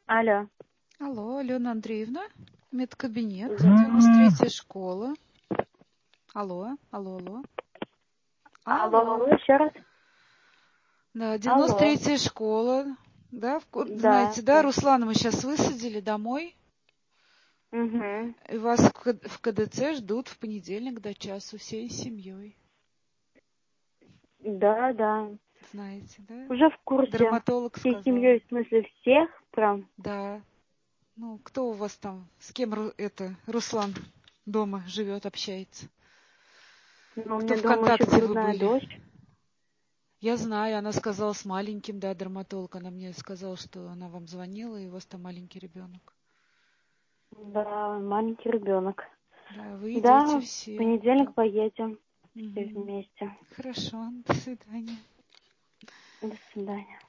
Алло. Алло, Алена Андреевна, медкабинет, Да. 93-я школа. Алло, алло, алло. Алло, еще раз. Да, Алло. 93-я школа. Да, Да, знаете, да, Руслана мы сейчас высадили домой. Угу. И вас в КДЦ ждут в понедельник до часу всей семьей. Да, да. Знаете, да? Уже в курсе. Дерматолог Всей сказал. семьей, в смысле всех прям? Да. Ну, кто у вас там, с кем Руслан дома живет, общается? Ну, у Кто меня дома еще ВКонтакте вы грудная были? дочь. Я знаю, она сказала с маленьким, да, дерматолог. Она мне сказала, что она вам звонила, и у вас там маленький ребенок. Да, маленький ребенок. Да, вы идете Да, в все. понедельник Так. поедем все Мгм. вместе. Хорошо, до свидания. До свидания.